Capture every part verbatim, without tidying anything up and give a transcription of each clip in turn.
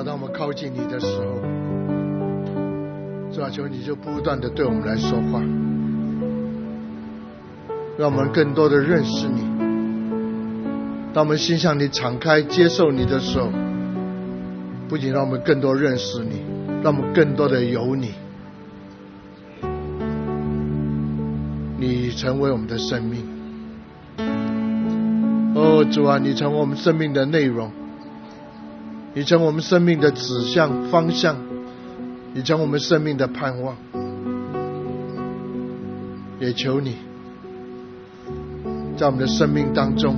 啊，当我们靠近你的时候，主啊，求你就不断的对我们来说话，让我们更多的认识你。当我们心向你敞开接受你的时候，不仅让我们更多认识你，让我们更多的有你，你成为我们的生命。哦，主啊，你成为我们生命的内容，你成为我们生命的指向方向，你成为我们生命的盼望。也求你在我们的生命当中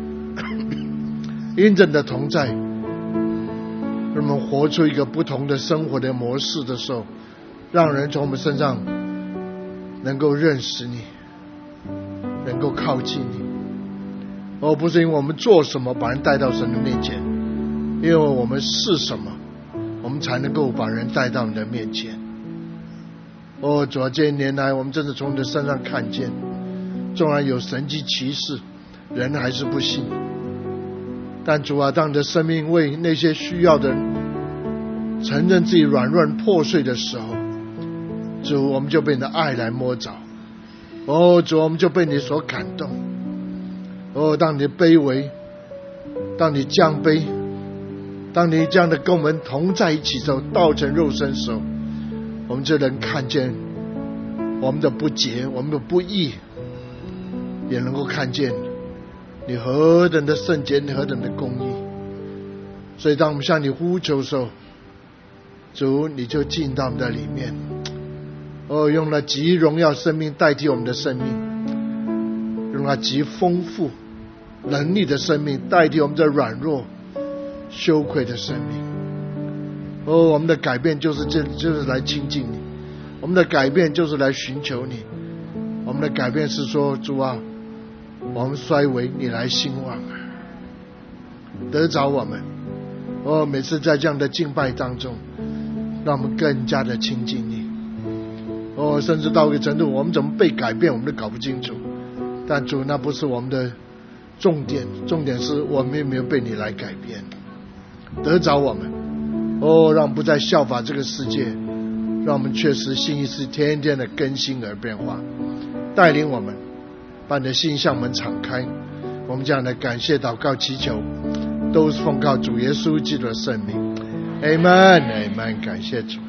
因着你的同在，让我们活出一个不同的生活的模式的时候，让人从我们身上能够认识你，能够靠近你。而不是因为我们做什么把人带到神的面前，因为我们是什么我们才能够把人带到你的面前。哦，主啊，这一年来我们真的从你的身上看见，纵然有神迹奇事，人还是不信。但主啊，当你的生命为那些需要的人承认自己软弱破碎的时候，主，我们就被你的爱来摸着。哦，主，我们就被你所感动。哦，当你卑微，当你降卑，当你这样的跟我们同在一起的时候，道成肉身的时候，我们就能看见我们的不洁，我们的不义，也能够看见你何等的圣洁，你何等的公义。所以当我们向你呼求的时候，主，你就进到我们的里面。哦，用了极荣耀生命代替我们的生命，用了极丰富能力的生命代替我们的软弱羞愧的生命。哦，我们的改变就是这就是来亲近你，我们的改变就是来寻求你，我们的改变是说，主啊，我们衰微，你来兴旺，得着我们。哦，每次在这样的敬拜当中，让我们更加的亲近你。哦，甚至到一个程度，我们怎么被改变我们都搞不清楚，但主，那不是我们的重点，重点是我们有没有被你来改变，得着我们。哦，让我们不再效法这个世界，让我们确实心意是天天的更新而变化，带领我们，把你的心向我们敞开。我们这样的感谢祷告祈求，都是奉靠主耶稣基督的圣名。 Amen Amen， 感谢主。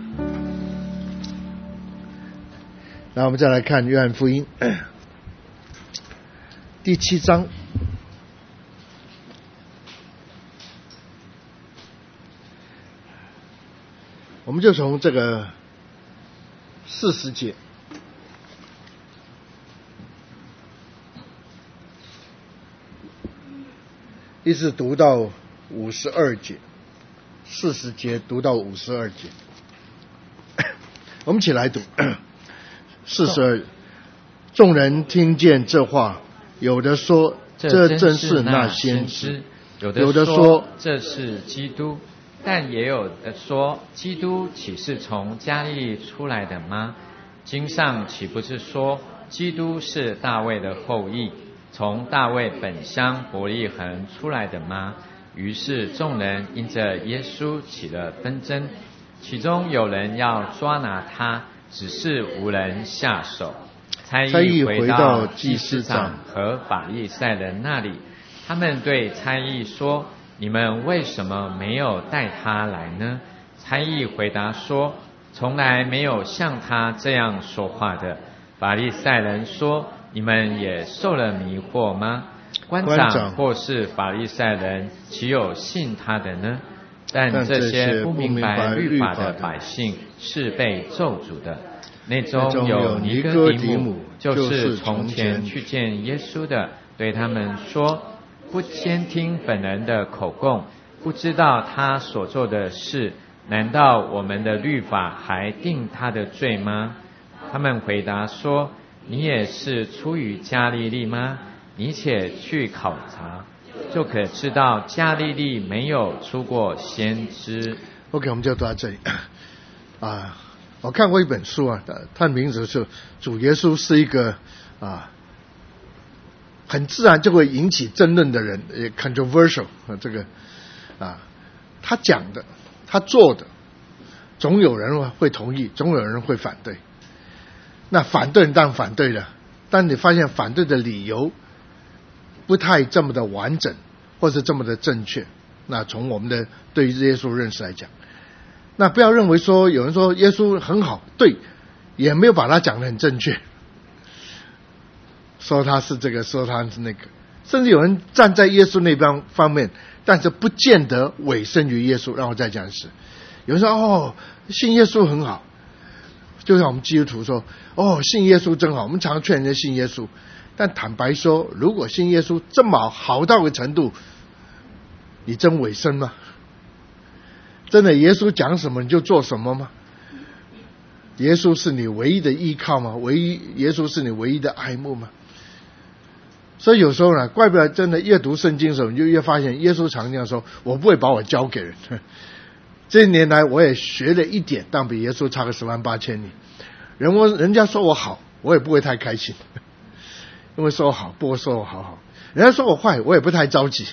那我们再来看约翰福音第七章，我们就从这个四十节一直读到五十二节，四十节读到五十二节，我们一起来读。四十二，众人听见这话，有的说这正是那先知， 有的说这是基督，但也有的说基督岂是从加利利出来的吗？经上岂不是说基督是大卫的后裔，从大卫本乡伯利恒出来的吗？于是众人因着耶稣起了纷争，其中有人要抓拿他，只是无人下手。差役回到祭司长和法利赛人那里，他们对差役说：你们为什么没有带他来呢？差役回答说：从来没有像他这样说话的。法利赛人说：你们也受了迷惑吗？官长或是法利赛人，岂有信他的呢？但这些不明白律法的百姓是被咒诅的。内中有尼哥底母，就是从前去见耶稣的，对他们说：不先听本人的口供，不知道他所做的事，难道我们的律法还定他的罪吗？他们回答说：你也是出于加利利吗？你且去考察，就可知道加利利没有出过先知。 OK， 我们就读到这里啊。我看过一本书啊，它的名字是主耶稣是一个啊很自然就会引起争论的人，也 controversial 啊，这个啊他讲的他做的，总有人会同意，总有人会反对。那反对人当然反对了，但你发现反对的理由不太这么的完整，或是这么的正确。那从我们的对于耶稣认识来讲，那不要认为说有人说耶稣很好，对，也没有把他讲得很正确，说他是这个，说他是那个，甚至有人站在耶稣那边方面，但是不见得委身于耶稣。让我再讲一次，有人说哦，信耶稣很好，就像我们基督徒说哦，信耶稣真好，我们常劝人家信耶稣。但坦白说，如果信耶稣这么好到个程度，你真委身吗？真的耶稣讲什么你就做什么吗？耶稣是你唯一的依靠吗？唯一耶稣是你唯一的爱慕吗？所以有时候呢，怪不得真的越读圣经的时候，你就越发现耶稣常这样说，我不会把我交给人。这一年来我也学了一点，但比耶稣差个十万八千里。人我人家说我好，我也不会太开心，因为说我好，不会说我好好。人家说我坏，我也不太着急。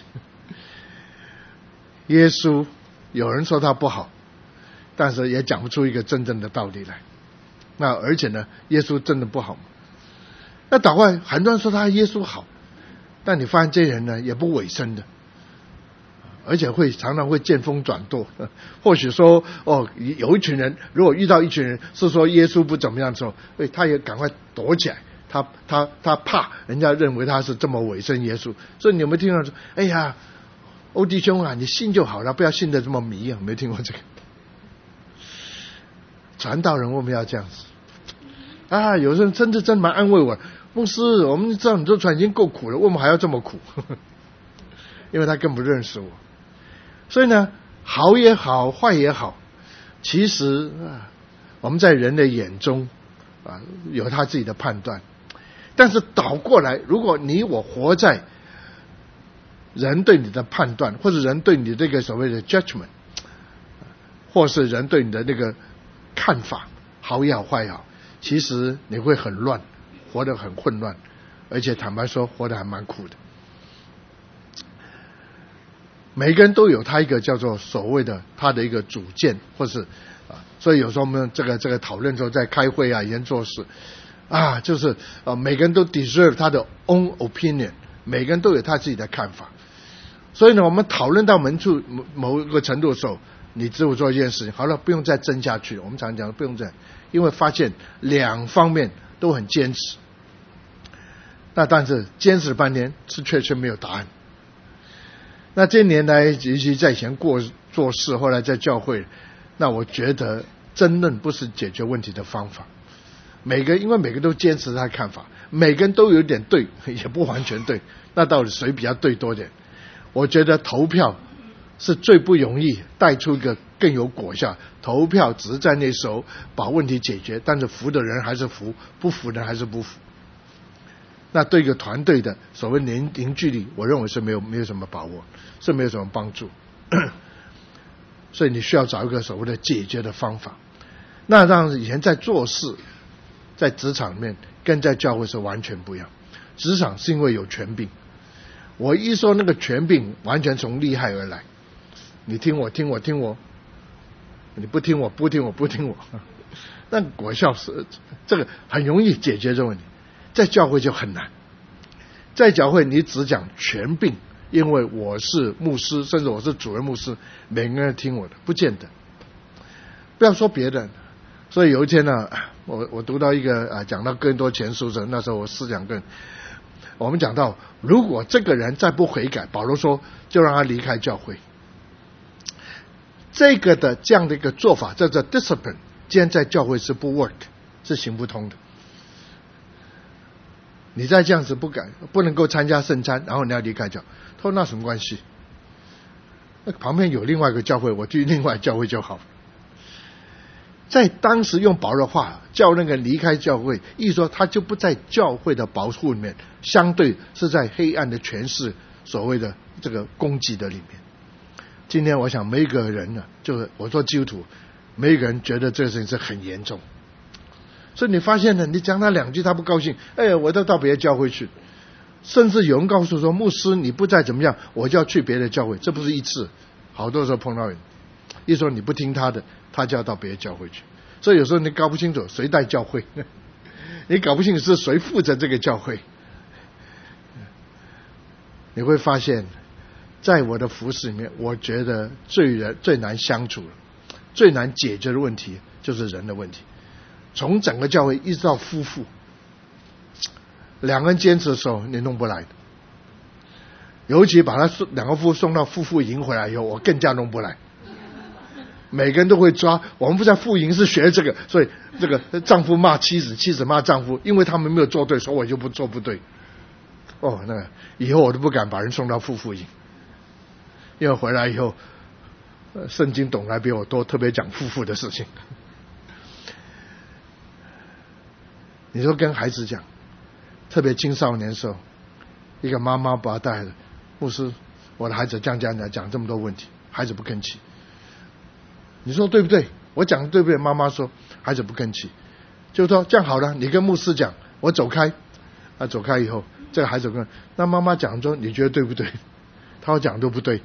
耶稣有人说他不好，但是也讲不出一个真正的道理来。那而且呢，耶稣真的不好吗？那倒过来，很多人说他耶稣好，但你发现这些人呢也不委身的，而且会常常会见风转舵。或许说哦，有一群人如果遇到一群人是说耶稣不怎么样的时候，哎，他也赶快躲起来，他他他怕人家认为他是这么委身耶稣。所以你有没有听到说，哎呀，欧弟兄啊，你信就好了，不要信得这么迷啊！没听过这个？传道人我们要这样子啊！有时候真的真蛮安慰我，牧师，我们知道你做传已经够苦了，为什么还要这么苦？因为他更不认识我。所以呢，好也好，坏也好，其实啊，我们在人的眼中啊，有他自己的判断。但是倒过来，如果你我活在人对你的判断，或者人对你这个所谓的 judgment， 或是人对你的那个看法，好也好坏也好，其实你会很乱，活得很混乱，而且坦白说活得还蛮苦的。每个人都有他一个叫做所谓的他的一个主见，或是啊，所以有时候我们这个这个讨论之后，在开会啊、研做事啊，就是啊，每个人都 deserve 他的 own opinion， 每个人都有他自己的看法。所以呢，我们讨论到某处某一个程度的时候，你只有做一件事情，好了，不用再争下去。我们常讲不用再，因为发现两方面都很坚持。那但是坚持半天是确实没有答案。那这年来，尤其在以前过做事，后来在教会，那我觉得争论不是解决问题的方法。每个因为每个都坚持他的看法，每个人都有点对，也不完全对。那到底谁比较对多点？我觉得投票是最不容易带出一个更有果效。投票只是在那时候把问题解决，但是服的人还是服，不服的人还是不服。那对一个团队的所谓凝凝聚力，我认为是没有没有什么把握，是没有什么帮助。所以你需要找一个所谓的解决的方法。那让以前在做事，在职场里面跟在教会是完全不一样。职场是因为有权柄，我一说那个权柄完全从利害而来，你听我听我听我，你不听我不听我不听我，那果效是这个很容易解决这个问题。在教会就很难，在教会你只讲权柄，因为我是牧师，甚至我是主任牧师，每个人听我的，不见得。不要说别人。所以有一天呢，我我读到一个啊，讲到更多前书的，那时候我思想更，我们讲到，如果这个人再不悔改，保罗说就让他离开教会。这个的这样的一个做法叫做 discipline， 既然在教会是不 work， 是行不通的。你再这样子不改，不能够参加圣餐，然后你要离开教，他说那什么关系？那旁边有另外一个教会，我去另外教会就好了。在当时用保罗的话叫那个离开教会，意思说他就不在教会的保护里面，相对是在黑暗的权势所谓的这个攻击的里面。今天我想每一个人呢，就是我做基督徒，每一个人觉得这个事情是很严重。所以你发现呢，你讲他两句他不高兴，哎，我都到别的教会去。甚至有人告诉说，牧师你不再怎么样，我就要去别的教会。这不是一次，好多时候碰到人。 一说你不听他的，他就要到别的教会去。所以有时候你搞不清楚谁带教会，你搞不清楚是谁负责这个教会，你会发现在我的服事里面，我觉得最人最难相处最难解决的问题就是人的问题。从整个教会一直到夫妇，两个人坚持的时候你弄不来的，尤其把他两个夫妇送到夫妇营回来以后，我更加弄不来。每个人都会抓，我们不在妇营是学这个，所以这个丈夫骂妻子，妻子骂丈夫，因为他们没有做对，所以我就不做不对。哦，那个以后我都不敢把人送到夫妇营，因为回来以后，呃，圣经懂得比我多，特别讲夫妇的事情。你说跟孩子讲，特别青少年的时候，一个妈妈把他带来，牧师，我的孩子这样这样讲这么多问题，孩子不吭气。你说对不对？我讲的对不对？妈妈说孩子不吭气，就说这样好了，你跟牧师讲，我走开。啊，走开以后，这个孩子跟那妈妈讲说，你觉得对不对？他讲都不对。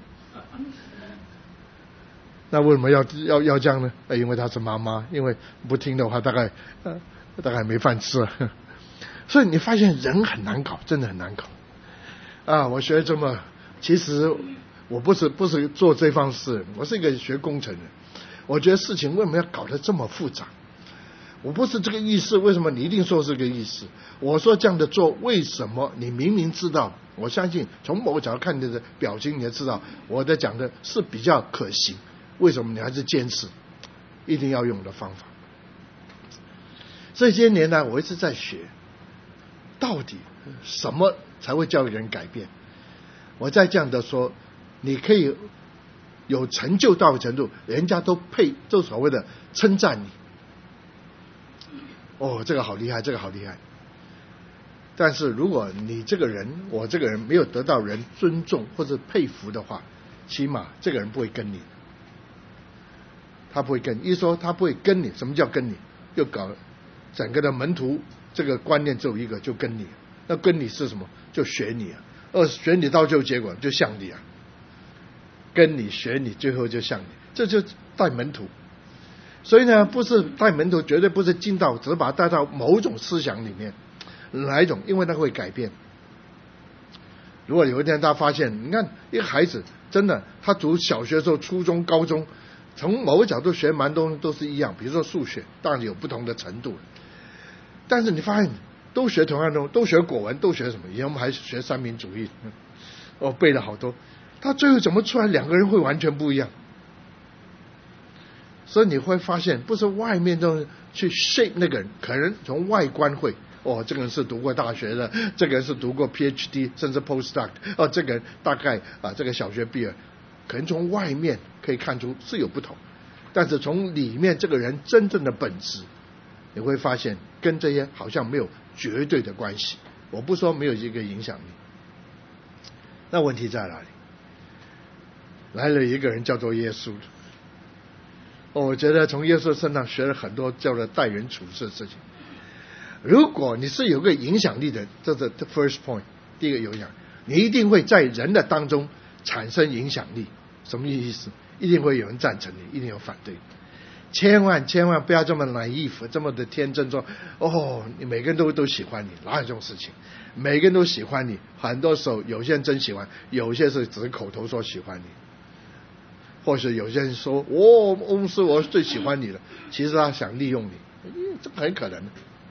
那为什么要要要这样呢？呃，因为他是妈妈，因为不听的话，大概呃大概没饭吃了。所以你发现人很难搞，真的很难搞。啊，我学这么，其实我不是不是做这方事，我是一个学工程的。我觉得事情为什么要搞得这么复杂？我不是这个意思，为什么你一定说这个意思？我说这样的做，为什么你明明知道？我相信从某个角度看你的表情，你也知道我在讲的是比较可行。为什么你还是坚持一定要用的方法？这些年来，我一直在学，到底什么才会叫人改变？我在这样的说，你可以有成就到的程度，人家都配，就所谓的称赞你。哦，这个好厉害，这个好厉害。但是如果你这个人，我这个人没有得到人尊重或者佩服的话，起码这个人不会跟你，他不会跟你。一说他不会跟你，什么叫跟你？又搞整个的门徒这个观念只有一个，就跟你。那跟你是什么？就学你啊。二学你到最后结果就像你啊，跟你学你，最后就像你，这就带门徒。所以呢，不是带门徒，绝对不是进到，只是把他带到某种思想里面，哪一种？因为那会改变。如果有一天他发现，你看一个孩子真的，他读小学的时候、初中、高中，从某个角度学蛮多都是一样，比如说数学，当然有不同的程度，但是你发现都学同样的东西，都学国文，都学什么？以前我们还学三民主义，哦，背了好多，他最后怎么出来？两个人会完全不一样。所以你会发现，不是外面都去 shape 那个人，可能从外观会，哦，这个人是读过大学的，这个人是读过 P H D 甚至 postdoc， 哦，这个人大概啊这个小学毕业，可能从外面可以看出是有不同，但是从里面这个人真正的本质，你会发现跟这些好像没有绝对的关系。我不说没有一个影响力，那问题在哪里？来了一个人叫做耶稣。我觉得从耶稣身上学了很多叫做待人处事的事情。如果你是有个影响力的，这是 the first point， 第一个有影响，你一定会在人的当中产生影响力。什么意思？一定会有人赞成你，一定有反对。千万千万不要这么naive，这么的天真说，哦，你每个人都都喜欢你，哪有这种事情？每个人都喜欢你，很多时候有些人真喜欢，有些是只是口头说喜欢你。或是有些人说，哦，公司我最喜欢你了，其实他想利用你，这很可能。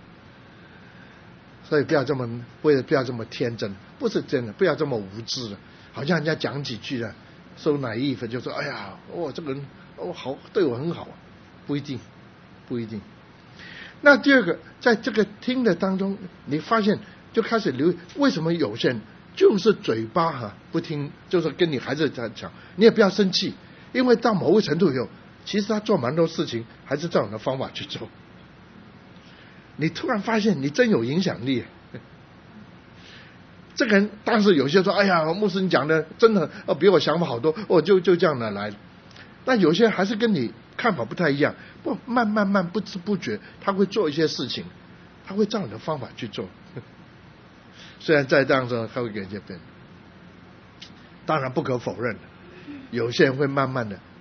所以不要这么，不要不要这么天真，不是真的，不要这么无知了，好像人家讲几句啊，收naive就说，哎呀，哦，这个人哦好，对我很好，不一定，不一定。那第二个，在这个听的当中，你发现就开始留，为什么有些人就是嘴巴哈、啊、不听，就是跟你孩子在讲，你也不要生气。因为到某个程度以后，其实他做蛮多事情还是照你的方法去做。你突然发现你真有影响力。这个人当时有些说，哎呀，牧师你讲的真的哦比我想法好多，哦就就这样的来。那有些还是跟你看法不太一样，不慢慢慢不知不觉他会做一些事情，他会照你的方法去做。虽然在这样说他会给人家变，当然不可否认。有些人会慢慢的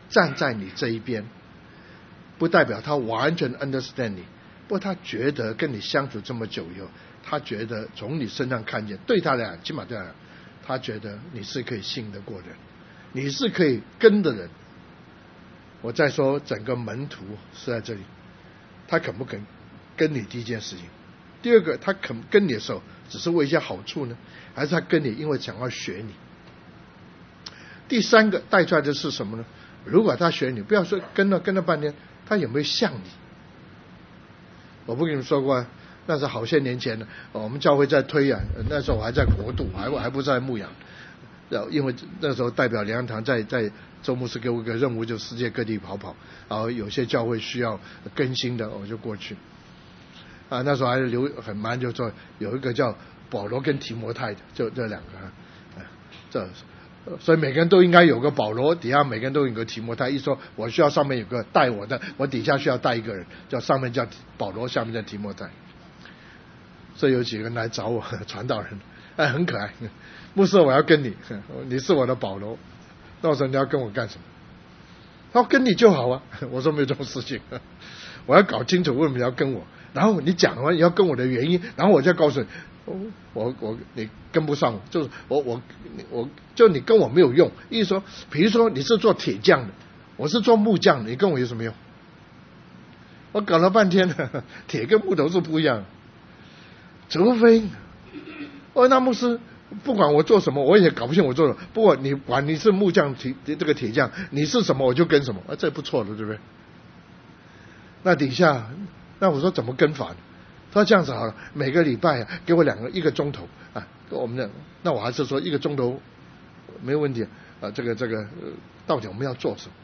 站在你这一边，不代表他完全 understand 你，不过他觉得跟你相处这么久以后，他觉得从你身上看见，对他来讲，起码对他来讲，他觉得你是可以信得过的人，你是可以跟的人。我再说整个门徒是在这里，他肯不肯跟你第一件事情，第二个他肯跟你的时候只是为一些好处呢，还是他跟你因为想要学你？第三个带出来的是什么呢？如果他学你，不要说跟了跟了半天，他有没有像你？我不跟你们说过，那是好些年前了，我们教会在推啊，那时候我还在国度，还还不在牧养，因为那时候代表良堂在在周牧师给我一个任务，就世界各地跑跑，然后有些教会需要更新的，我就过去。啊，那时候还留很蛮，就说有一个叫保罗跟提摩太的，就这两个，啊，这。所以每个人都应该有个保罗，底下每个人都有个提摩太。一说我需要上面有个带我的，我底下需要带一个人，叫上面叫保罗，下面叫提摩太。所以有几个人来找我传道人，哎，很可爱。牧师，我要跟你，你是我的保罗。那我说你要跟我干什么？他说跟你就好啊。我说没有这种事情，我要搞清楚为什么要跟我。然后你讲完你要跟我的原因，然后我再告诉你。我我你跟不上，就是我我我就你跟我没有用。意思说，比如说你是做铁匠的，我是做木匠的，你跟我有什么用？我搞了半天了，铁跟木头是不一样的。除非，哦，那牧师不管我做什么，我也搞不清我做什么。不过你管你是木匠铁这个铁匠，你是什么我就跟什么，啊，这不错的，对不对？那底下，那我说怎么跟法呢？他说这样子好了，每个礼拜啊，给我两个一个钟头啊，我们的那我还是说一个钟头没有问题啊。这个这个、呃、到底我们要做什么？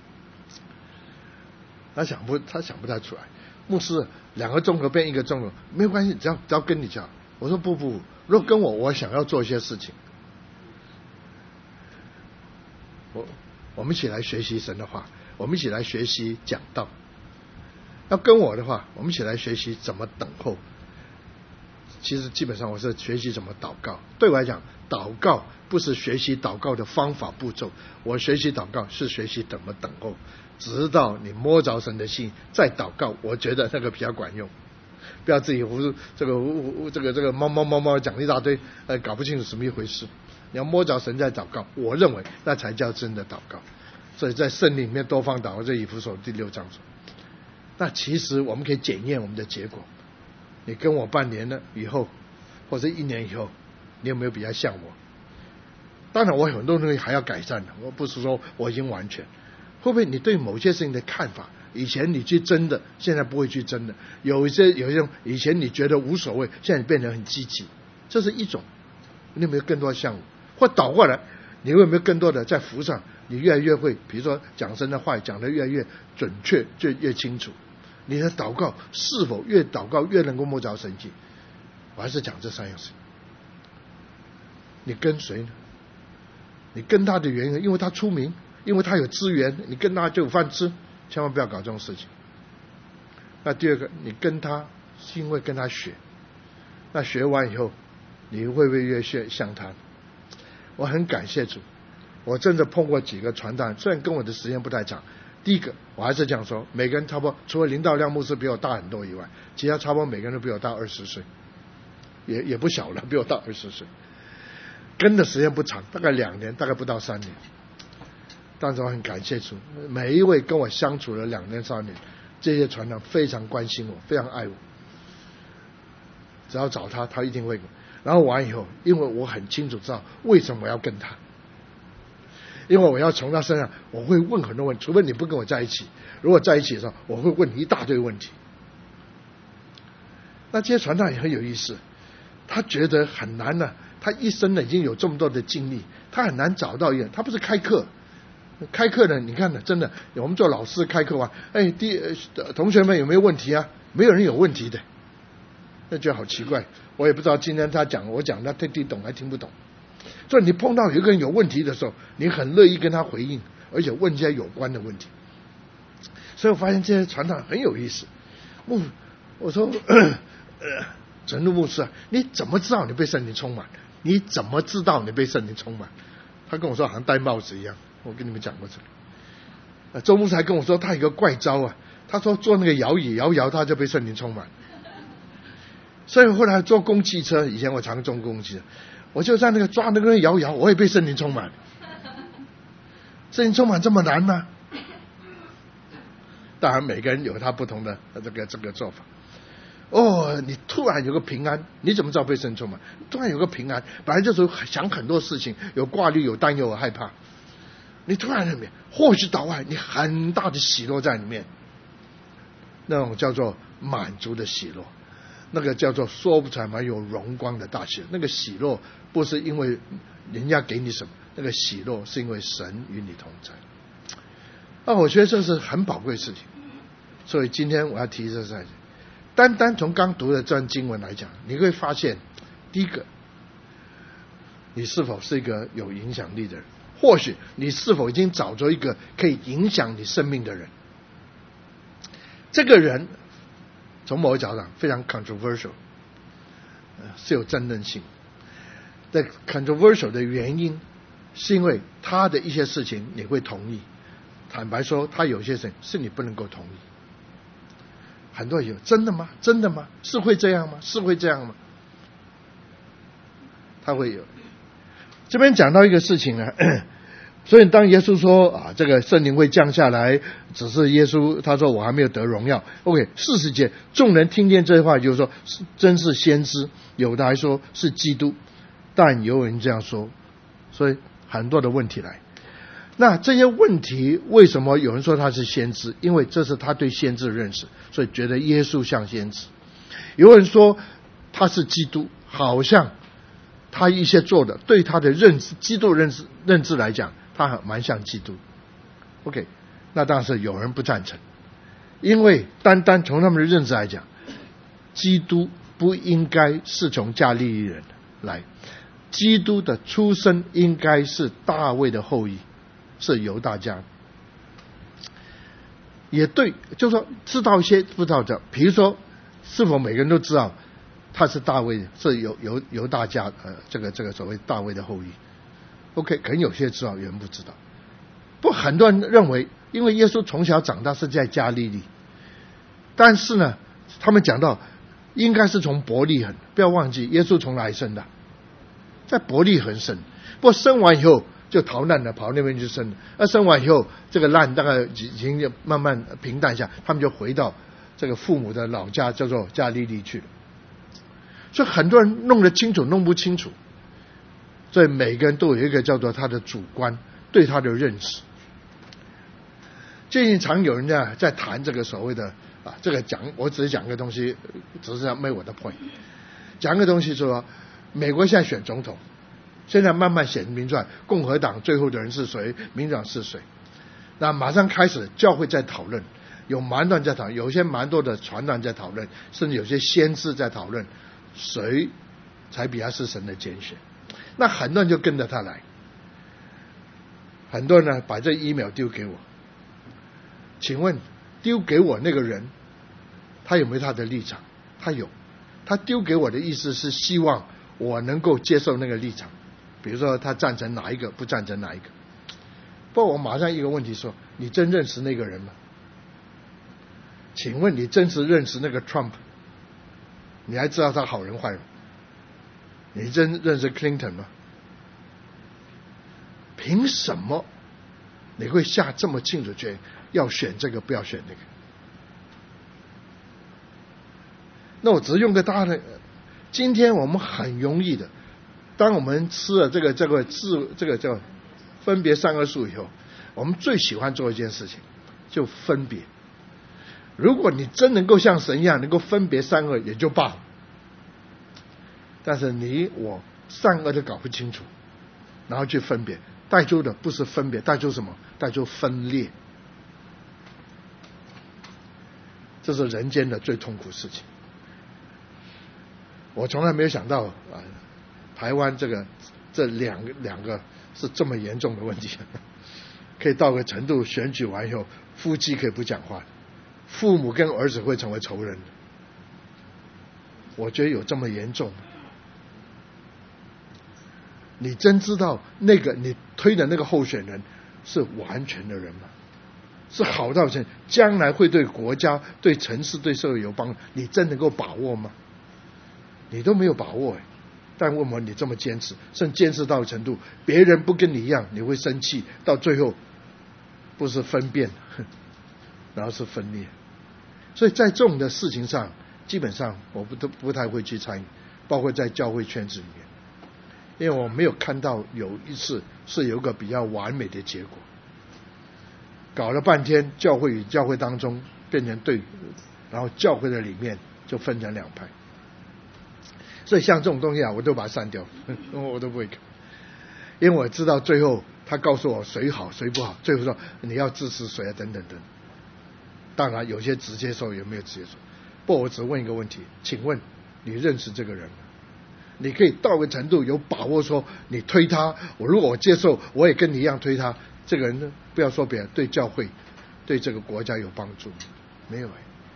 他想不他想不太出来。牧师两个钟头变一个钟头没有关系，只要只要跟你讲。我说不不，如果跟我，我想要做一些事情。我我们一起来学习神的话，我们一起来学习讲道。要跟我的话，我们一起来学习怎么等候。其实基本上我是学习怎么祷告。对我来讲，祷告不是学习祷告的方法步骤，我学习祷告是学习怎么等候，直到你摸着神的心再祷告。我觉得那个比较管用。不要自己胡这个这个这个猫猫猫猫讲一大堆，呃，搞不清楚什么一回事。你要摸着神在祷告，我认为那才叫真的祷告。所以在圣经里面多方祷告，这以弗所第六章说。那其实我们可以检验我们的结果。你跟我半年了以后，或者一年以后，你有没有比较像我？当然，我很多东西还要改善的。我不是说我已经完全。会不会你对某些事情的看法，以前你去争的，现在不会去争的？有一些有一种以前你觉得无所谓，现在你变得很积极，这是一种。你有没有更多像我？或倒过来，你有没有更多的在服上，你越来越会，比如说讲神的话讲得越来越准确，就越清楚。你的祷告是否越祷告越能够摸着神迹？我还是讲这三样事。你跟谁呢？你跟他的原因，因为他出名，因为他有资源，你跟他就有饭吃，千万不要搞这种事情。那第二个，你跟他是因为跟他学，那学完以后，你会不会越学像他？我很感谢主，我真的碰过几个传道人，虽然跟我的时间不太长。第一个，我还是这样说，每个人差不多，除了林道亮牧师比我大很多以外，其他差不多每个人都比我大二十岁，也也不小了，比我大二十岁。跟的时间不长，大概两年，大概不到三年。但是我很感谢主，每一位跟我相处了两年三年，这些传道非常关心我，非常爱我。只要找他，他一定会。然后完以后，因为我很清楚知道为什么我要跟他。因为我要从他身上，我会问很多问题，除非你不跟我在一起。如果在一起的时候，我会问你一大堆问题。那这些传道也很有意思，他觉得很难呢、啊。他一生呢已经有这么多的经历，他很难找到一个。他不是开课，开课呢，你看呢，真的，我们做老师开课啊，哎，第呃同学们有没有问题啊？没有人有问题的，那觉得好奇怪。我也不知道今天他讲我讲他听懂还听不懂。所以你碰到有一个人有问题的时候，你很乐意跟他回应，而且问一些有关的问题。所以我发现这些传道很有意思。牧，我说，呃，陈路牧师啊，你怎么知道你被圣灵充满？你怎么知道你被圣灵充满？他跟我说好像戴帽子一样。我跟你们讲过这个。 呃，周牧师还跟我说他有个怪招啊，他说做那个摇椅摇摇他就被圣灵充满。所以后来坐公汽车，以前我常坐公汽车，我就在那个抓那个摇摇，我也被圣灵充满。圣灵充满这么难吗？当然每个人有他不同的这个这个做法。哦，你突然有个平安，你怎么知道被圣灵充满？突然有个平安，本来就是想很多事情，有挂虑，有担忧，有害怕。你突然里面或许岛外，你很大的喜乐在里面，那种叫做满足的喜乐，那个叫做说不出来蛮有荣光的大喜乐。那个喜乐不是因为人家给你什么，那个喜乐是因为神与你同在。啊，我觉得这是很宝贵的事情。所以今天我要提这事情，单单从刚读的这段经文来讲，你会发现，第一个，你是否是一个有影响力的人？或许你是否已经找着一个可以影响你生命的人？这个人从某个角度上非常 controversial， 是有争论性。这 controversial 的原因是因为他的一些事情你会同意，坦白说他有些事情是你不能够同意。很多人有真的吗？真的吗？是会这样吗？是会这样吗？他会有。这边讲到一个事情呢，所以当耶稣说啊，这个圣灵会降下来，只是耶稣他说我还没有得荣耀。OK， 四十节，众人听见这话，就是说真是先知，有的还说是基督，但有人这样说，所以很多的问题来。那这些问题为什么有人说他是先知？因为这是他对先知的认识，所以觉得耶稣像先知。有人说他是基督，好像他一些做的对他的认知，基督认知认知来讲，他很蛮像基督。OK， 那当然是有人不赞成，因为单单从他们的认知来讲，基督不应该是从加利利人来，基督的出生应该是大卫的后裔，是犹大家。也对，就是说知道一些不知道的，比如说是否每个人都知道他是大卫，是犹犹犹大家呃这个这个所谓大卫的后裔。OK， 可能有些知道，有人不知道。不，很多人认为，因为耶稣从小长大是在加利利，但是呢，他们讲到应该是从伯利恒，不要忘记耶稣从哪里生的，在伯利恒生。不过生完以后就逃难了，跑那边去生了。那生完以后，这个难大概已经慢慢平淡下，他们就回到这个父母的老家，叫做加利利去了。所以很多人弄得清楚，弄不清楚。所以每个人都有一个叫做他的主观对他的认识。最近常有人家在谈这个所谓的啊，这个讲，我只是讲个东西，只是要 make 我的 point。讲个东西说，美国现在选总统，现在慢慢显明出来，共和党最后的人是谁，民主党是谁。那马上开始教会在讨论，有蛮多人在讨论，有些蛮多的传道人在讨论，甚至有些先知在讨论，谁才比他是神的拣选。那很多人就跟着他来，很多人呢把这 email 丢给我，请问丢给我那个人他有没有他的立场？他有，他丢给我的意思是希望我能够接受那个立场，比如说他赞成哪一个，不赞成哪一个。不过我马上一个问题说，你真认识那个人吗？请问你真实认识那个 Trump？ 你还知道他好人坏人？你真认识 Clinton 吗？凭什么你会下这么清楚决定要选这个不要选那个？那我只是用个大的，今天我们很容易的，当我们吃了这个这个自这个叫分别善恶树以后，我们最喜欢做一件事情，就分别。如果你真能够像神一样能够分别善恶也就罢了，但是你我善恶都搞不清楚，然后去分别，带出的不是分别，带出什么？带出分裂。这是人间的最痛苦事情。我从来没有想到啊，台湾这个这两个两个是这么严重的问题，可以到个程度，选举完以后，夫妻可以不讲话，父母跟儿子会成为仇人。我觉得有这么严重？你真知道那个你推的那个候选人是完全的人吗？ 是好到什么，将来会对国家、对城市、对社会有帮助，你真能够把握吗？你都没有把握哎，但为什么你这么坚持，甚至坚持到程度，别人不跟你一样，你会生气，到最后不是分辨，然后是分裂。所以在这种的事情上，基本上我不都不太会去参与，包括在教会圈子里面，因为我没有看到有一次是有一个比较完美的结果。搞了半天，教会与教会当中变成对，然后教会的里面就分成两派。所以像这种东西啊，我都把它删掉，我都不会看，因为我知道最后他告诉我谁好谁不好，最后说你要支持谁啊等等等。当然有些直接说，有没有直接说？不，我只问一个问题，请问你认识这个人吗？你可以到个程度有把握说你推他，我如果我接受，我也跟你一样推他，这个人呢，不要说别人，对教会对这个国家有帮助没有？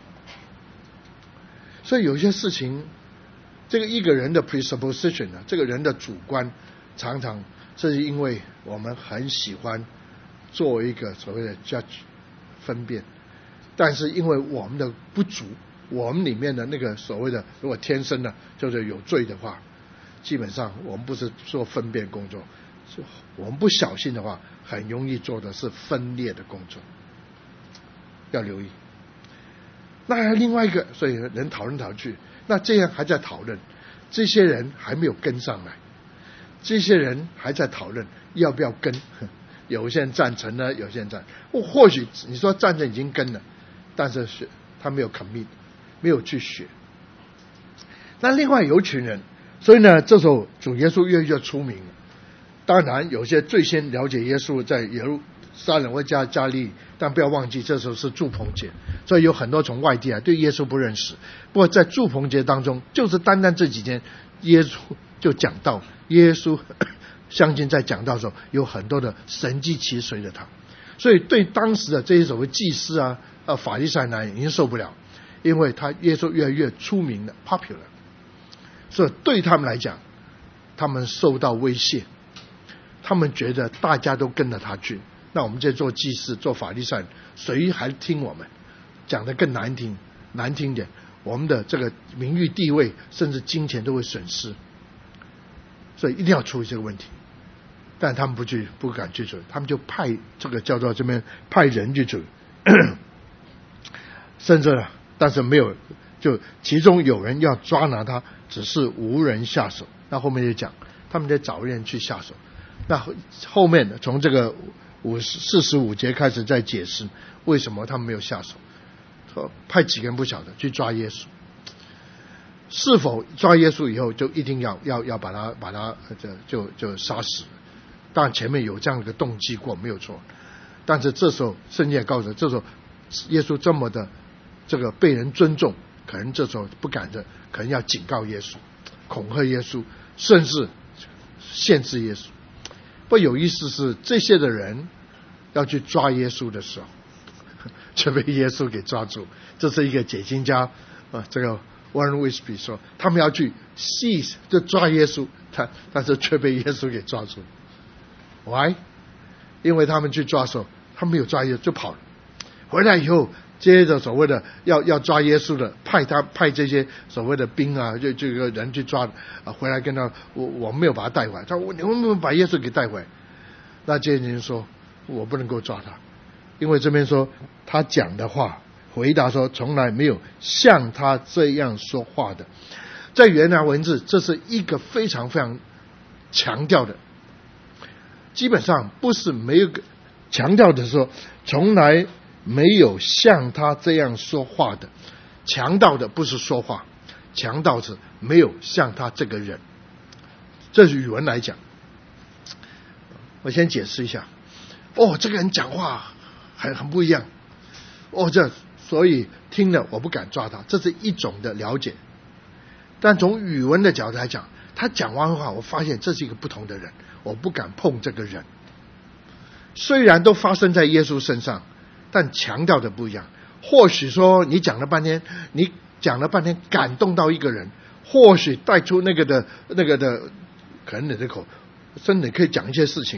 所以有些事情，这个一个人的 presupposition 呢，这个人的主观，常常是因为我们很喜欢做一个所谓的 judge 分辨，但是因为我们的不足，我们里面的那个所谓的，如果天生的就是有罪的话，基本上我们不是做分辨工作，我们不小心的话，很容易做的是分裂的工作，要留意。那另外一个，所以人讨论讨论去，那这样还在讨论，这些人还没有跟上来，这些人还在讨论要不要跟，有些人赞成呢，有些人赞，或许你说赞成已经跟了，但是他没有 commit， 没有去学。那另外有一群人，所以呢，这时候主耶稣越来越出名了。当然有些最先了解耶稣在耶路撒冷或加加利，但不要忘记这时候是住棚节，所以有很多从外地来对耶稣不认识。不过在住棚节当中，就是单单这几天，耶稣就讲到，耶稣相信在讲到的时候，有很多的神迹奇随着他，所以对当时的这些所谓祭司啊、呃法利赛人已经受不了，因为他耶稣越来越出名了 ，popular， 所以对他们来讲，他们受到威胁。他们觉得大家都跟着他去，那我们这做祭司做法利赛人，谁还听我们？讲得更难听，难听点，我们的这个名誉地位甚至金钱都会损失，所以一定要处理这个问题。但他们不去，不敢去处理，他们就派这个叫做这边派人去处理，甚至但是没有，就其中有人要抓拿他，只是无人下手。那后面就讲，他们得找人去下手。那后面从这个五四十五节开始再解释为什么他们没有下手，说派几个人不晓得去抓耶稣，是否抓耶稣以后就一定要要要把他把他就就杀死？当然前面有这样一个动机过没有错，但是这时候圣经也告诉，这时候耶稣这么的这个被人尊重，可能这时候不敢的，可能要警告耶稣，恐吓耶稣，甚至限制耶稣。不有意思是这些的人要去抓耶稣的时候，却被耶稣给抓住。这是一个解经家啊，这个 Warren Wiersbe 说，他们要去 seize 就抓耶稣，他但是却被耶稣给抓住。Why？ 因为他们去抓的时候，他没有抓耶稣就跑了，回来以后接着所谓的要要抓耶稣的，派他派这些所谓的兵啊，就这个人去抓啊，回来跟他我我没有把他带回来，他说你为什么把耶稣给带回来？那这些人说我不能够抓他，因为这边说他讲的话，回答说从来没有像他这样说话的。在原来文字，这是一个非常非常强调的，基本上不是没有强调的说从来没有像他这样说话的，强调的不是说话，强调是没有像他这个人。这是语文来讲，我先解释一下。哦，这个人讲话很很不一样，哦，这所以听了我不敢抓他，这是一种的了解。但从语文的角度来讲，他讲完话，我发现这是一个不同的人，我不敢碰这个人。虽然都发生在耶稣身上，但强调的不一样。或许说你讲了半天，你讲了半天感动到一个人，或许带出那个的那个的，可能你的口，甚至可以讲一些事情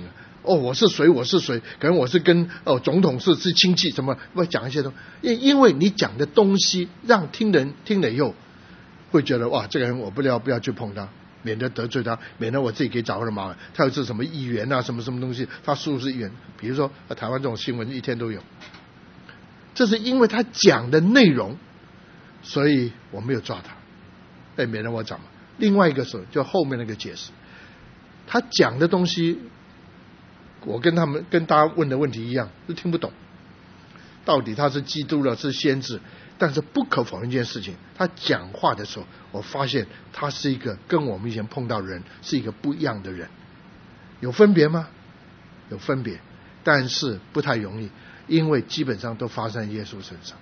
哦，我是谁，我是谁，可能我是跟哦总统是是亲戚，什么会讲一些东西，因因为你讲的东西让听人听了以后会觉得哇，这个人我不要不要去碰他，免得得罪他，免得我自己给找回麻烦。他又是什么议员啊，什么什么东西，他是不是议员？比如说台湾这种新闻一天都有，这是因为他讲的内容，所以我没有抓他，哎，免得我找嘛。另外一个时候就后面那个解释，他讲的东西，我跟他们跟大家问的问题一样，是听不懂。到底他是基督了，是先知？但是不可否认一件事情，他讲话的时候，我发现他是一个跟我们以前碰到的人是一个不一样的人。有分别吗？有分别，但是不太容易，因为基本上都发生在耶稣身上。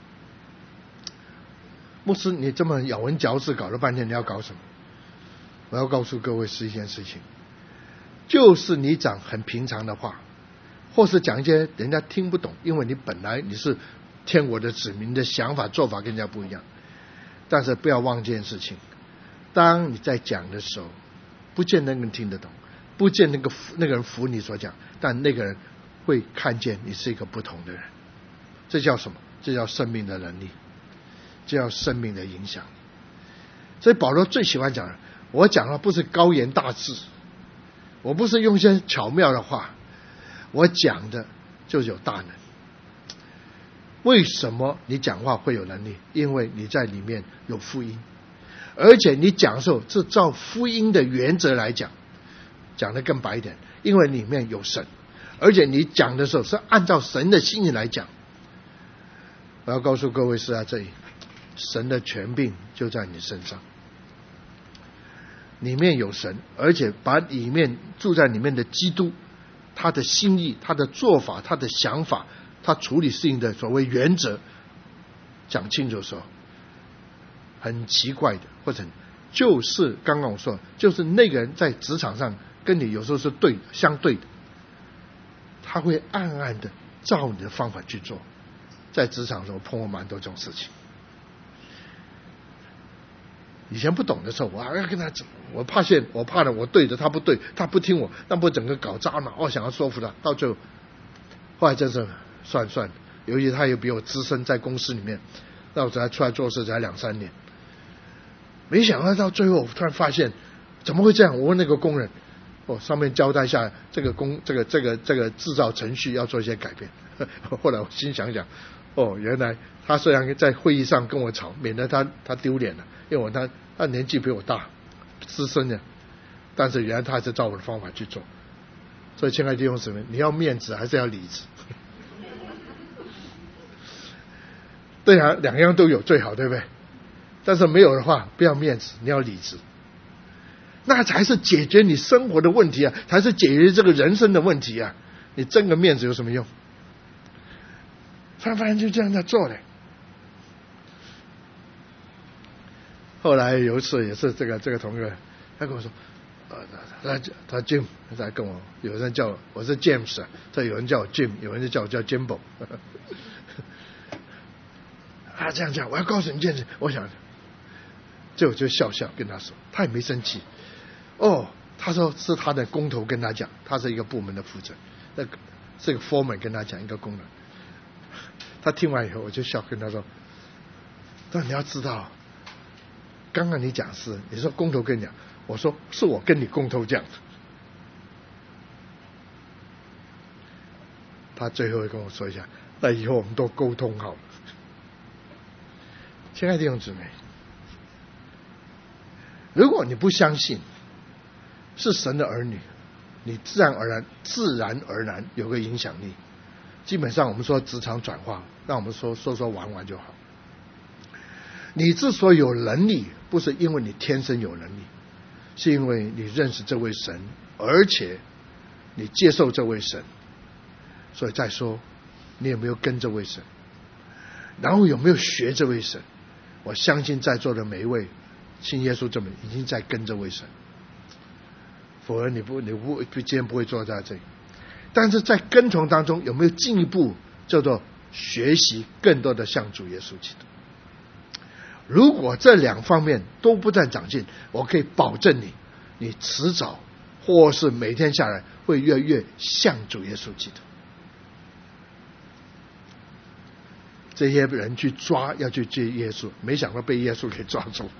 牧师，你这么咬文嚼字搞了半天，你要搞什么？我要告诉各位是一件事情，就是你讲很平常的话，或是讲一些人家听不懂，因为你本来你是天国的子民，的想法做法跟人家不一样。但是不要忘记一件事情，当你在讲的时候，不见那个人听得懂，不见那个那个人服你所讲，但那个人会看见你是一个不同的人。这叫什么？这叫生命的能力，这叫生命的影响。所以保罗最喜欢讲的，我讲的不是高言大志，我不是用一些巧妙的话，我讲的就有大能。为什么你讲话会有能力？因为你在里面有福音，而且你讲的时候是照福音的原则来讲，讲得更白一点，因为里面有神，而且你讲的时候是按照神的心意来讲。我要告诉各位是在这里，神的权柄就在你身上，里面有神，而且把里面住在里面的基督，他的心意，他的做法，他的想法，他处理事情的所谓原则讲清楚的时候，很奇怪的，或者就是刚刚我说，就是那个人在职场上跟你有时候是对的，相对的，他会暗暗的照你的方法去做。在职场上我碰过蛮多这种事情，以前不懂的时候，我还要跟他讲，我怕现我怕的我对的他不对，他不听我，那不整个搞渣嘛，我想要说服他，到最后后来真是算算，尤其他又比我资深，在公司里面，那我才出来做事才两三年，没想到到最后我突然发现怎么会这样？我问那个工人，哦，上面交代下这个工这个这个这个制造程序要做一些改变。后来我心想想，哦，原来他虽然在会议上跟我吵，免得他他丢脸了，因为我他他年纪比我大，资深的，但是原来他还是照我的方法去做。所以亲爱的弟兄姊妹，你要面子还是要理智？对啊，两样都有最好，对不对？但是没有的话，不要面子，你要理智，那才是解决你生活的问题啊，才是解决这个人生的问题啊！你争个面子有什么用？突然发现就这样在做的。后来有一次也是这个这个同学，他跟我说，呃，他他 Jim， 他在跟我，有人叫我，我是 James 啊，这有人叫我 Jim， 有人就叫我叫 Jimbo。他这样讲，我要告诉你一件事，我想，就我就笑笑跟他说，他也没生气。哦，他说是他的工头跟他讲，他是一个部门的负责，那个是个 foreman 跟他讲一个功能。他听完以后，我就笑跟他说：“但你要知道，刚刚你讲是你说工头跟你讲，我说是我跟你工头讲的。”他最后会跟我说一下，那以后我们都沟通好了。亲爱的弟兄姊妹，如果你不相信是神的儿女，你自然而然自然而然有个影响力。基本上我们说职场转化，让我们说说说玩玩就好。你之所以有能力，不是因为你天生有能力，是因为你认识这位神，而且你接受这位神。所以再说，你有没有跟这位神？然后有没有学这位神？我相信在座的每一位信耶稣这么已经在跟这位神，否则你不你不今天不会坐在这里。但是在跟从当中有没有进一步叫做学习更多的向主耶稣基督？如果这两方面都不再长进，我可以保证你，你迟早或是每天下来会越来越像主耶稣基督。这些人去抓要去接耶稣，没想到被耶稣给抓住。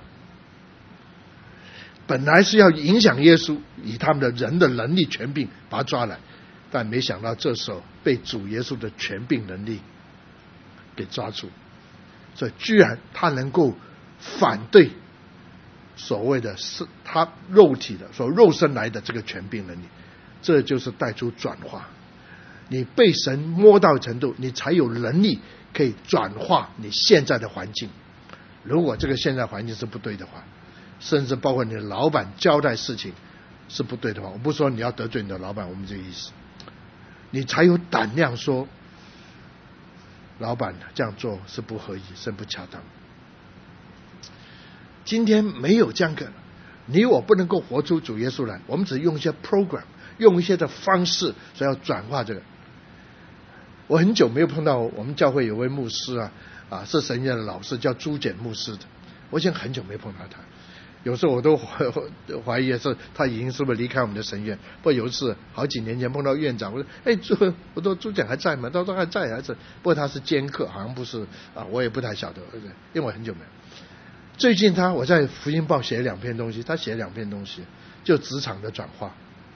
本来是要影响耶稣，以他们的人的能力权柄把他抓来，但没想到这时候被主耶稣的权柄能力给抓住，所以居然他能够反对所谓的是他肉体的所肉身来的这个权柄能力，这就是带出转化。你被神摸到程度，你才有能力可以转化你现在的环境。如果这个现在环境是不对的话，甚至包括你的老板交代事情是不对的话，我不说你要得罪你的老板，我们这个意思，你才有胆量说老板这样做是不合宜，是不恰当。今天没有这样的，你我不能够活出主耶稣来，我们只用一些 program， 用一些的方式，所以要转化这个。我很久没有碰到我们教会有位牧师啊，啊是神院的老师，叫朱简牧师的，我已经很久没碰到他，有时候我都怀怀疑是他已经是不是离开我们的神院。不过有一次好几年前碰到院长，我说哎朱，我说朱简还在吗？他说还在还是，不过他是兼课，好像不是啊，我也不太晓得，因为我很久没有。最近他我在福音报写了两篇东西，他写了两篇东西，就职场的转化，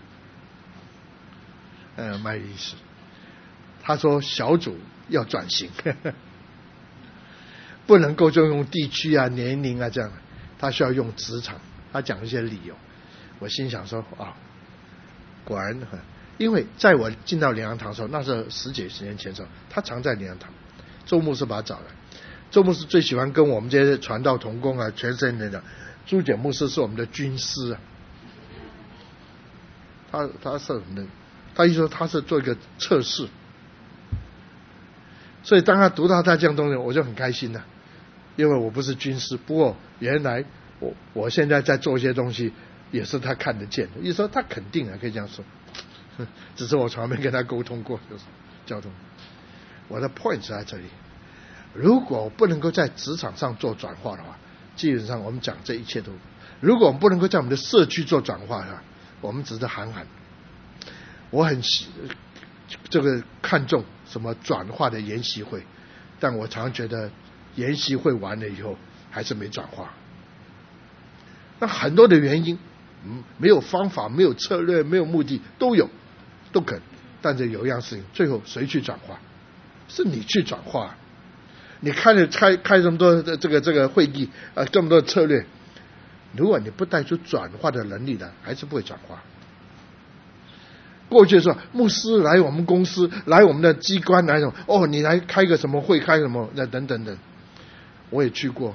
呃，蛮有意思。他说小组要转型，呵呵，不能够就用地区啊、年龄啊这样，他需要用职场。他讲一些理由，我心想说啊，果然，因为在我进到灵粮堂的时候，那是十几年前的时候，他常在灵粮堂，周牧师把他找来。周牧师最喜欢跟我们这些传道同工啊、全身人讲，朱简牧师是我们的军师啊。他他是我们的，他一说他是做一个测试。所以当他读到他这样东西，我就很开心了，啊，因为我不是军师，不过原来我我现在在做一些东西，也是他看得见的。意思说他肯定啊，可以这样说，只是我从来没跟他沟通过，就是交通。我的 point 在这里，如果不能够在职场上做转化的话，基本上我们讲这一切都，如果我们不能够在我们的社区做转化的话，我们只是喊喊。我很这个看重什么转化的研习会，但我常觉得研习会完了以后还是没转化。那很多的原因，嗯，没有方法，没有策略，没有目的，都有，都可能。但是有一样事情，最后谁去转化？是你去转化。你开了开开这么多的这个这个会议，呃，这么多的策略，如果你不带出转化的能力来，还是不会转化。过去说牧师来我们公司，来我们的机关来什么，哦，你来开个什么会，开什么那等等等，我也去过。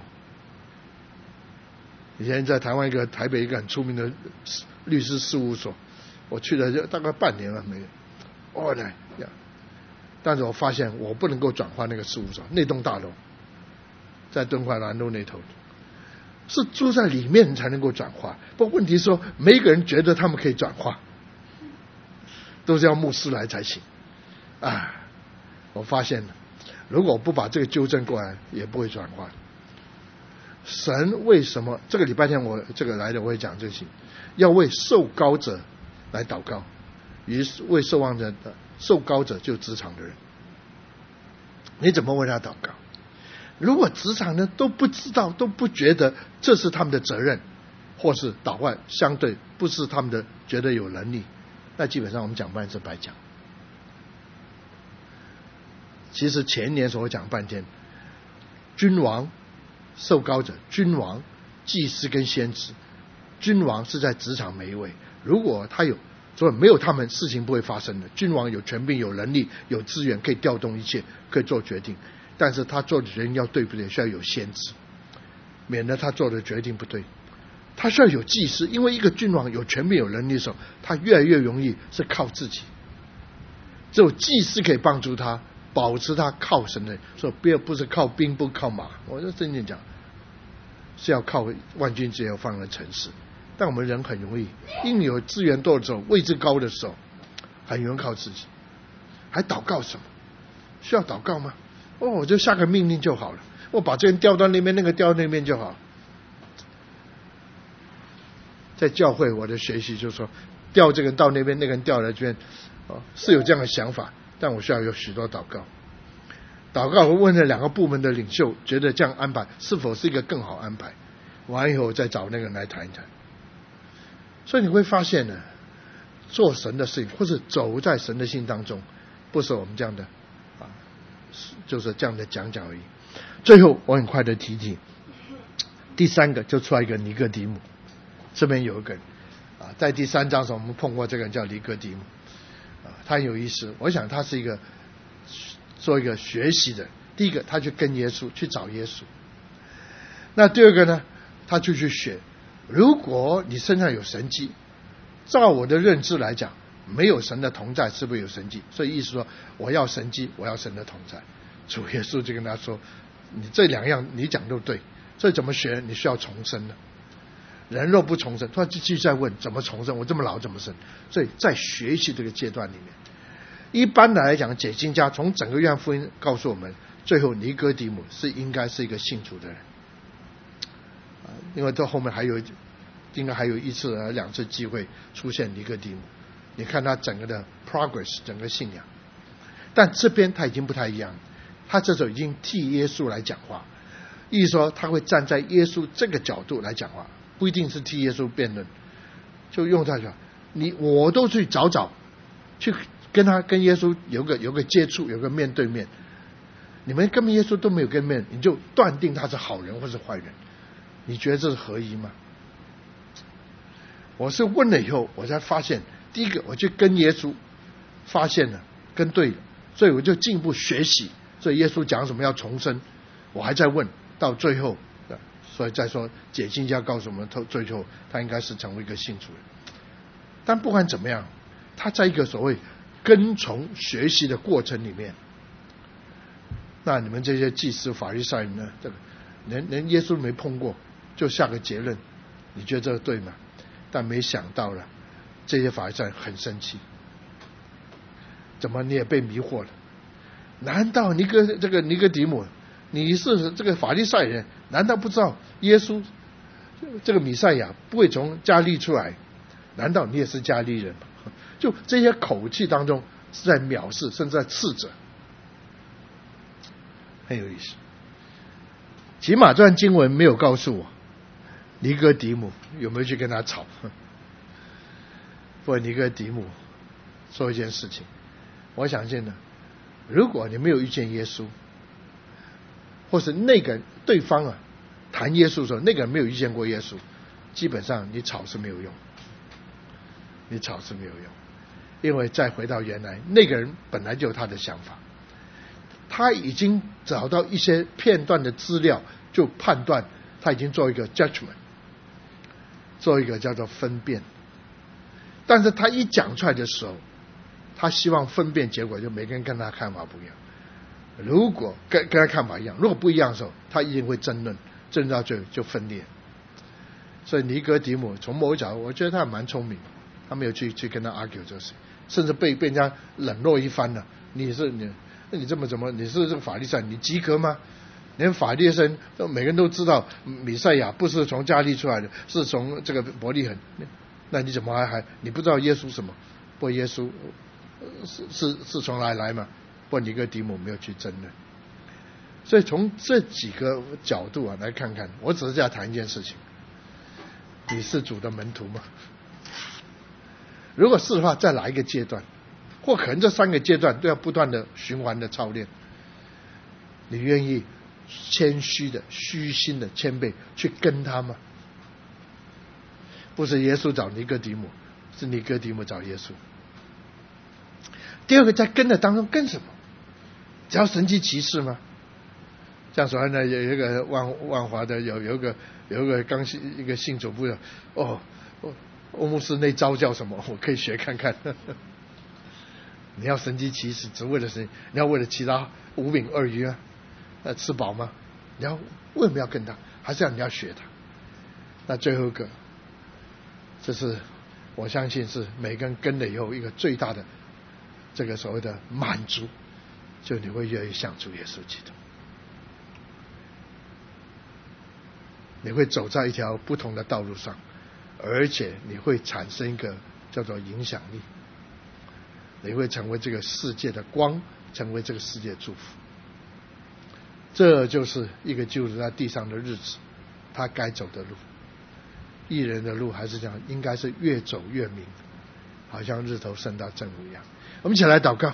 以前在台湾一个台北一个很出名的律师事务所，我去了大概半年了没有，哦来呀，但是我发现我不能够转化那个事务所，那栋大楼在敦化南路那头，是住在里面才能够转化。不过问题是说，每一个人觉得他们可以转化。都是要牧师来才行啊！我发现了，如果不把这个纠正过来，也不会转化。神为什么这个礼拜天我这个来的我会讲这些，要为受膏者来祷告，于是为受望者的受膏者就是职场的人，你怎么为他祷告？如果职场呢都不知道，都不觉得这是他们的责任，或是祷告相对不是他们的觉得有能力，那基本上我们讲半是白讲。其实前年所讲半天，君王、受膏者、君王、祭司跟先知，君王是在职场每一位，如果他有，所以没有他们事情不会发生的。君王有权柄、有能力、有资源，可以调动一切，可以做决定，但是他做的决定要对不对，需要有先知，免得他做的决定不对。他需要有祭司，因为一个君王有权柄有能力的时候，他越来越容易是靠自己，只有祭司可以帮助他保持他靠神的，所以不要不是靠兵不靠马，我就真正讲是要靠万军之耶和华放在城市。但我们人很容易，因为有资源多的时候，位置高的时候，很容易靠自己，还祷告什么？需要祷告吗？哦，我就下个命令就好了，我把这人调到那边，那个调到那边就好。在教会我的学习就是说， 调这个人到那边，那个人调来这边，哦，是有这样的想法，但我需要有许多祷告。祷告，我问了两个部门的领袖，觉得这样安排是否是一个更好安排？完以后再找那个人来谈一谈。所以你会发现呢，做神的事情，或是走在神的心当中，不是我们这样的啊，就是这样的讲讲而已。最后我很快的提提，第三个就出来一个尼哥底母，这边有一个人啊，在第三章时候我们碰过这个人叫尼哥底母啊，他很有意思。我想他是一个做一个学习的，第一个他去跟耶稣去找耶稣，那第二个呢，他就去学，如果你身上有神迹，照我的认知来讲，没有神的同在是不是有神迹？所以意思说我要神迹，我要神的同在。主耶稣就跟他说，你这两样你讲都对，所以怎么学？你需要重生的。人若不重生，他就继续在问怎么重生，我这么老怎么生？所以在学习这个阶段里面，一般的来讲，解经家从整个约翰福音告诉我们，最后尼哥底母是应该是一个信主的人，因为到后面还有应该还有一次呃两次机会出现尼哥底母，你看他整个的 progress 整个信仰。但这边他已经不太一样，他这时候已经替耶稣来讲话，意思说他会站在耶稣这个角度来讲话，不一定是替耶稣辩论，就用他讲，你我都去找找，去跟他跟耶稣有个有个接触，有个面对面。你们跟耶稣都没有跟面，你就断定他是好人或是坏人，你觉得这是合宜吗？我是问了以后，我才发现，第一个我去跟耶稣，发现了跟对了，所以我就进一步学习。所以耶稣讲什么要重生，我还在问，到最后，所以再说解经家告诉我们，最后他应该是成为一个信主人。但不管怎么样，他在一个所谓跟从学习的过程里面，那你们这些祭司法利赛人呢，这个连连耶稣没碰过就下个结论，你觉得这个对吗？但没想到了，这些法利赛人很生气，怎么你也被迷惑了？难道尼哥这个尼哥底母，你是这个法利赛人，难道不知道耶稣这个弥赛亚不会从加利出来？难道你也是加利人吗？就这些口气当中是在藐视，甚至在斥责，很有意思。起码这段经文没有告诉我尼哥底母有没有去跟他吵。不过尼哥底母说一件事情，我相信呢，如果你没有遇见耶稣，或是那个对方啊谈耶稣的时候，那个人没有遇见过耶稣，基本上你吵是没有用，你吵是没有用，因为再回到原来，那个人本来就有他的想法，他已经找到一些片段的资料，就判断他已经做一个 judgment， 做一个叫做分辨。但是他一讲出来的时候，他希望分辨结果就每个人跟他看法不一样。如果跟跟他看法一样，如果不一样的时候，他一定会争论，争论到最后就分裂。所以尼哥底母从某一角度，我觉得他蛮聪明，他没有去去跟他 argue 这事，甚至被被人家冷落一番了。你是你，那你这么怎么？你是这个法利赛，你及格吗？连法利赛人每个人都知道，弥赛亚不是从加利出来的，是从这个伯利恒。那你怎么还还你不知道耶稣什么？不过耶稣是是是从哪里来嘛？不过尼哥底母没有去争论。所以从这几个角度啊来看看，我只是在谈一件事情：你是主的门徒吗？如果是的话，在哪一个阶段，或可能这三个阶段都要不断的循环的操练，你愿意谦虚的、虚心的、谦卑去跟他吗？不是耶稣找尼哥底母，是尼哥底母找耶稣。第二个，在跟的当中跟什么？只要神迹奇事吗？像昨天呢，有一个万万华的有有一个有一个刚信一个信主不久，哦，欧牧师那招叫什么？我可以学看看。你要神迹奇事，只为了神？你要为了其他五饼二鱼啊？呃，吃饱吗？你要为什么要跟他？还是要你要学他？那最后一个，这是我相信是每个人跟了以后一个最大的这个所谓的满足，就你会越来越像主耶稣基督，你会走在一条不同的道路上，而且你会产生一个叫做影响力。你会成为这个世界的光，成为这个世界祝福。这就是一个基督徒在地上的日子，他该走的路。义人的路还是这样，应该是越走越明，好像日头升到正午一样。我们一起来祷告。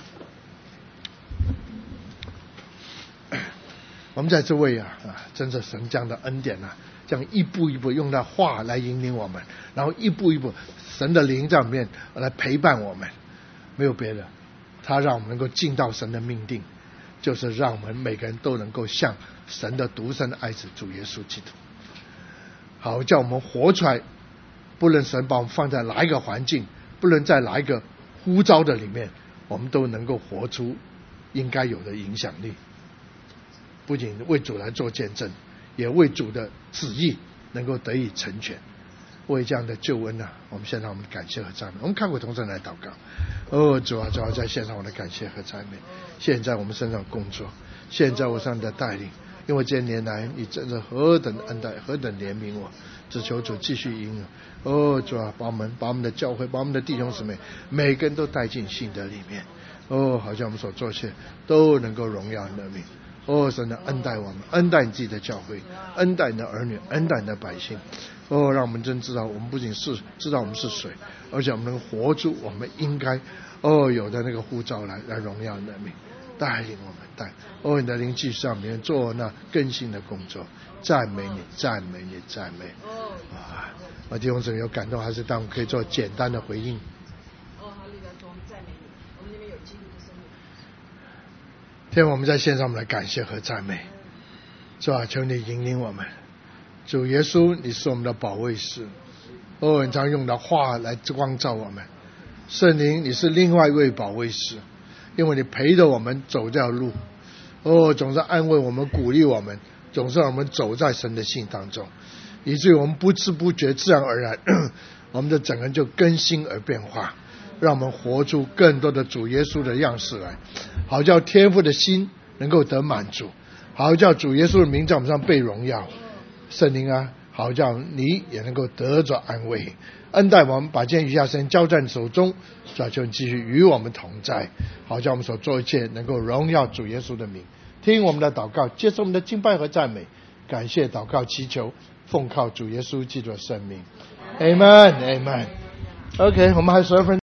我们在这位啊啊，真是神这样的恩典啊，这样一步一步用他话来引领我们，然后一步一步神的灵在里面来陪伴我们，没有别的，他让我们能够进到神的命定，就是让我们每个人都能够像神的独生的爱子主耶稣基督，好叫我们活出来。不论神把我们放在哪一个环境，不论在哪一个呼召的里面，我们都能够活出应该有的影响力，不仅为主来做见证，也为主的旨意能够得以成全。为这样的救恩啊，我们献上我们的感谢和赞美。我们看过同声来祷告。哦，主啊，主啊，在献上我的感谢和赞美。现在我们身上工作，现在我上的带领，因为这些年来你真是何等恩待，何等怜悯我，只求主继续引领。哦，主啊，把我们把我们的教会，把我们的弟兄姊妹每个人都带进信德里面。哦，好像我们所做一切都能够荣耀你的名。哦，神的恩待我们，恩待你自己的教会，恩待你的儿女，恩待你的百姓。哦，让我们真知道，我们不仅是知道我们是谁，而且我们能活出我们应该哦有的那个呼召来，来荣耀你的名，带领我们带。哦，你的灵继续在我们里面做那更新的工作，赞美你，赞美你，赞美。啊，我弟兄姊妹有感动，还是当我们可以做简单的回应。 哦，好，李哥，我们赞美你，我们那边有基督的生命。 天父，我们在线上，我们来感谢和赞美，是吧？求你引领我们。主耶稣，你是我们的保惠师，哦，你常用的话来光照我们。圣灵，你是另外一位保惠师，因为你陪着我们走这条路，哦，总是安慰我们，鼓励我们，总是让我们走在神的信当中，以至于我们不知不觉自然而然我们的整个人就更新而变化，让我们活出更多的主耶稣的样式来，好叫天父的心能够得满足，好叫主耶稣的名在我们上被荣耀。圣灵啊，好叫你也能够得着安慰，恩待我们，把这件余下时间交在你手中，主啊，求你继续与我们同在，好叫我们所做一切能够荣耀主耶稣的名。听我们的祷告，接受我们的敬拜和赞美，感谢祷告祈求，奉靠主耶稣基督的圣名。 Amen Amen。 OK， 我们还有十二分